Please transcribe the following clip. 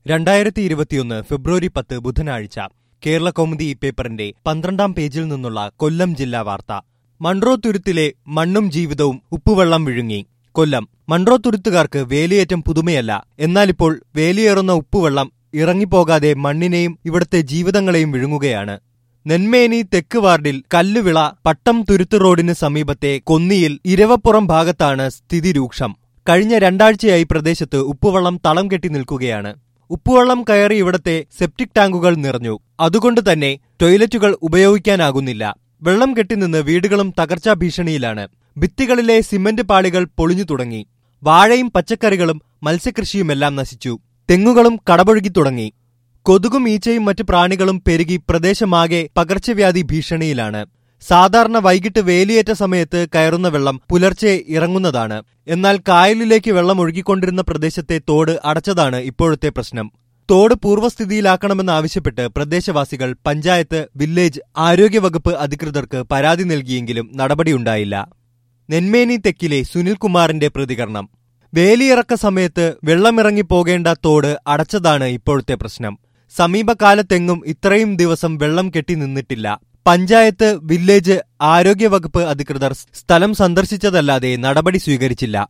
2021 ഫെബ്രുവരി 10 ബുധനാഴ്ച കേരള കൗമുദി പേപ്പറിന്റെ 12-ാം പേജിൽ നിന്നുള്ള കൊല്ലം ജില്ലാ വാർത്ത. മൺട്രോ തുരുത്തിലെ മണ്ണും ജീവിതവും ഉപ്പുവെള്ളം വിഴുങ്ങി. കൊല്ലം. മൺട്രോ തുരുത്തുകാർക്ക് വേലിയേറ്റം പുതുമയല്ല. എന്നാലിപ്പോൾ വേലിയേറുന്ന ഉപ്പുവെള്ളം ഇറങ്ങിപ്പോകാതെ മണ്ണിനെയും ഇവിടത്തെ ജീവിതങ്ങളെയും വിഴുങ്ങുകയാണ്. നെന്മേനി തെക്ക് വാർഡിൽ കല്ലുവിള പട്ടം തുരുത്ത് റോഡിന് സമീപത്തെ കൊന്നിയിൽ ഇരവപ്പുറം ഭാഗത്താണ് സ്ഥിതി രൂക്ഷം. കഴിഞ്ഞ 2 ആഴ്ചയായി പ്രദേശത്ത് ഉപ്പുവെള്ളം തളം കെട്ടി നിൽക്കുകയാണ്. ഉപ്പുവെള്ളം കയറി ഇവിടത്തെ സെപ്റ്റിക് ടാങ്കുകൾ നിറഞ്ഞു. അതുകൊണ്ട് തന്നെ ടോയ്ലറ്റുകൾ ഉപയോഗിക്കാനാകുന്നില്ല. വെള്ളം കെട്ടിനിന്ന് വീടുകളും തകർച്ചാ ഭീഷണിയിലാണ്. ഭിത്തികളിലെ സിമന്റ് പാളികൾ പൊളിഞ്ഞു തുടങ്ങി. വാഴയും പച്ചക്കറികളും മത്സ്യകൃഷിയുമെല്ലാം നശിച്ചു. തെങ്ങുകളും കടപുഴകി തുടങ്ങി. കൊതുകും ഈച്ചയും മറ്റു പ്രാണികളും പെരുകി പ്രദേശമാകെ പകർച്ചവ്യാധി ഭീഷണിയിലാണ്. സാധാരണ വൈകിട്ട് വേലിയേറ്റ സമയത്ത് കയറുന്ന വെള്ളം പുലർച്ചെ ഇറങ്ങുന്നതാണ്. എന്നാൽ കായലിലേക്ക് വെള്ളം ഒഴുകിക്കൊണ്ടിരുന്ന പ്രദേശത്തെ തോട് അടച്ചതാണ് ഇപ്പോഴത്തെ പ്രശ്നം. തോട് പൂർവ്വസ്ഥിതിയിലാക്കണമെന്നാവശ്യപ്പെട്ട് പ്രദേശവാസികൾ പഞ്ചായത്ത്, വില്ലേജ്, ആരോഗ്യവകുപ്പ് അധികൃതർക്ക് പരാതി നൽകിയെങ്കിലും നടപടിയുണ്ടായില്ല. നെന്മേനി തെക്കിലെ സുനിൽകുമാറിന്റെ പ്രതികരണം. വേലിയിറക്ക സമയത്ത് വെള്ളമിറങ്ങിപ്പോകേണ്ട തോട് അടച്ചതാണ് ഇപ്പോഴത്തെ പ്രശ്നം. സമീപകാലത്തെങ്ങും ഇത്രയും ദിവസം വെള്ളം കെട്ടി നിന്നിട്ടില്ല. പഞ്ചായത്ത്, വില്ലേജ്, ആരോഗ്യവകുപ്പ് അധികൃതർ സ്ഥലം സന്ദർശിച്ചതല്ലാതെ നടപടി സ്വീകരിച്ചില്ല.